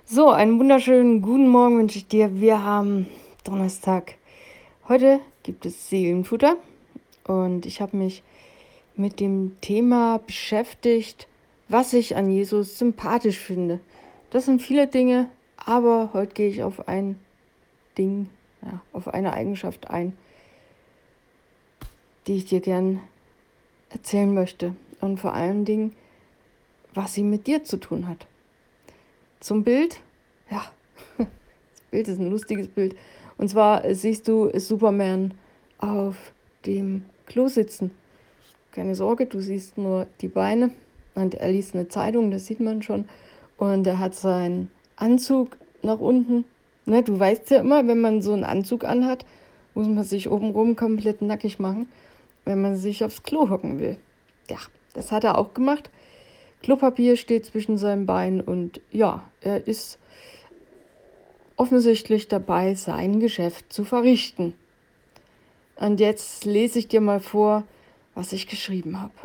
So, einen wunderschönen guten Morgen wünsche ich dir. Wir haben Donnerstag. Heute gibt es Seelenfutter und ich habe mich mit dem Thema beschäftigt, was ich an Jesus sympathisch finde. Das sind viele Dinge, aber heute gehe ich auf ein Ding, auf eine Eigenschaft ein, die ich dir gern erzählen möchte. Und vor allen Dingen, was sie mit dir zu tun hat. Zum Bild, ja, das Bild ist ein lustiges Bild. Und zwar siehst du Superman auf dem Klo sitzen. Keine Sorge, du siehst nur die Beine. Und er liest eine Zeitung, das sieht man schon. Und er hat seinen Anzug nach unten. Ne, du weißt ja immer, wenn man so einen Anzug anhat, muss man sich obenrum komplett nackig machen, wenn man sich aufs Klo hocken will. Ja, das hat er auch gemacht. Klopapier steht zwischen seinen Beinen und ja, er ist offensichtlich dabei, sein Geschäft zu verrichten. Und jetzt lese ich dir mal vor, was ich geschrieben habe.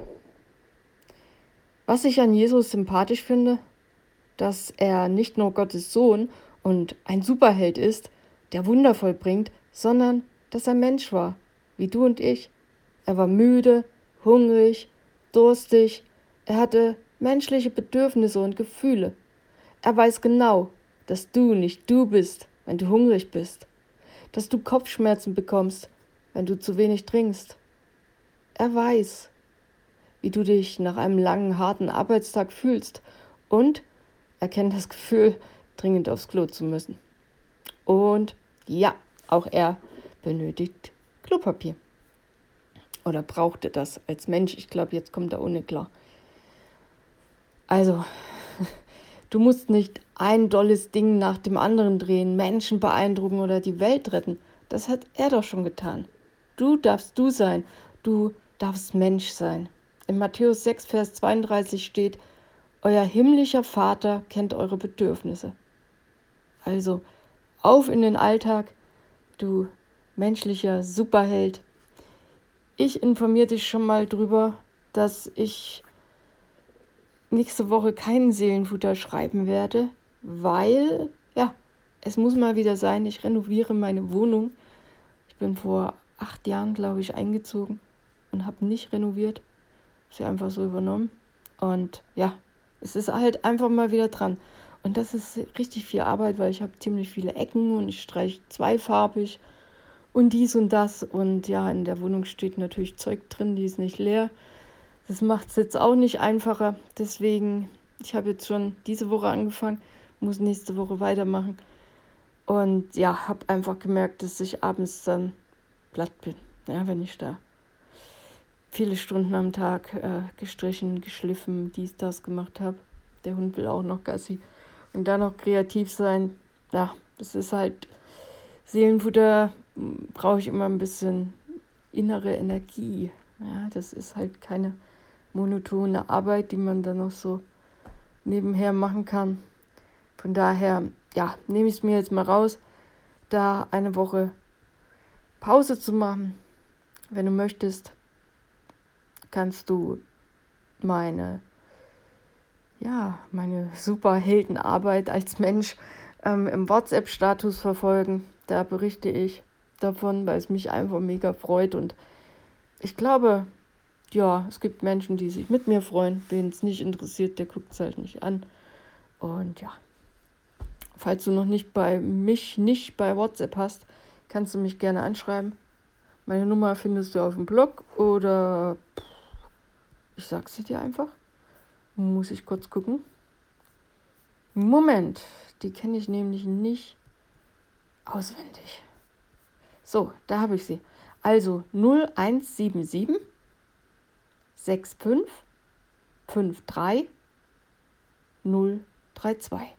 Was ich an Jesus sympathisch finde, dass er nicht nur Gottes Sohn und ein Superheld ist, der Wunder vollbringt, sondern dass er Mensch war, wie du und ich. Er war müde, hungrig, durstig. Er hatte menschliche Bedürfnisse und Gefühle. Er weiß genau, dass du nicht du bist, wenn du hungrig bist, dass du Kopfschmerzen bekommst, wenn du zu wenig trinkst. Er weiß, wie du dich nach einem langen, harten Arbeitstag fühlst und er kennt das Gefühl, dringend aufs Klo zu müssen. Und ja, auch er benötigt Klopapier. Oder brauchte das als Mensch. Ich glaube, jetzt kommt er ohne klar. Also, du musst nicht ein dolles Ding nach dem anderen drehen, Menschen beeindrucken oder die Welt retten. Das hat er doch schon getan. Du darfst du sein. Du darfst Mensch sein. In Matthäus 6, Vers 32 steht, euer himmlischer Vater kennt eure Bedürfnisse. Also, auf in den Alltag, du menschlicher Superheld. Ich informiere dich schon mal drüber, dass ich nächste Woche keinen Seelenfutter schreiben werde, weil, ja, es muss mal wieder sein, ich renoviere meine Wohnung. Ich bin vor 8 Jahren, glaube ich, eingezogen und habe nicht renoviert. Sie einfach so übernommen. Und ja, es ist halt einfach mal wieder dran. Und das ist richtig viel Arbeit, weil ich habe ziemlich viele Ecken und ich streiche zweifarbig und dies und das. Und ja, in der Wohnung steht natürlich Zeug drin, die ist nicht leer. Das macht es jetzt auch nicht einfacher. Deswegen, ich habe jetzt schon diese Woche angefangen, muss nächste Woche weitermachen. Und ja, habe einfach gemerkt, dass ich abends dann platt bin, ja, wenn ich da viele Stunden am Tag gestrichen, geschliffen, dies, das gemacht habe. Der Hund will auch noch Gassi. Und dann noch kreativ sein, ja, das ist halt Seelenfutter, brauche ich immer ein bisschen innere Energie. Ja, das ist halt keine monotone Arbeit, die man dann noch so nebenher machen kann. Von daher, ja, nehme ich es mir jetzt mal raus, da eine Woche Pause zu machen. Wenn du möchtest, kannst du meine Superheldenarbeit als Mensch im WhatsApp-Status verfolgen. Da berichte ich davon, weil es mich einfach mega freut. Und ich glaube, ja, es gibt Menschen, die sich mit mir freuen. Wen es nicht interessiert, der guckt es halt nicht an. Und ja, falls du noch nicht bei WhatsApp hast, kannst du mich gerne anschreiben. Meine Nummer findest du auf dem Blog oder ich sag's dir einfach. Muss ich kurz gucken. Moment, die kenne ich nämlich nicht auswendig. So, da habe ich sie. Also 0177 65 53 032.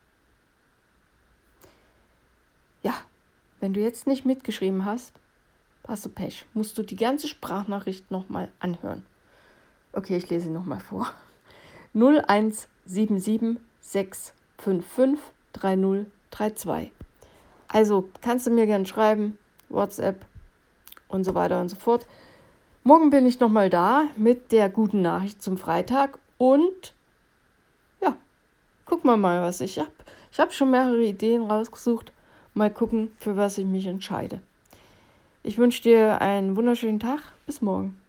Ja, wenn du jetzt nicht mitgeschrieben hast du Pech. Musst du die ganze Sprachnachricht nochmal anhören. Okay, ich lese sie nochmal vor. 0177 655 3032. Also kannst du mir gerne schreiben, WhatsApp und so weiter und so fort. Morgen bin ich nochmal da mit der guten Nachricht zum Freitag und ja, gucken wir mal, was ich habe. Ich habe schon mehrere Ideen rausgesucht. Mal gucken, für was ich mich entscheide. Ich wünsche dir einen wunderschönen Tag. Bis morgen.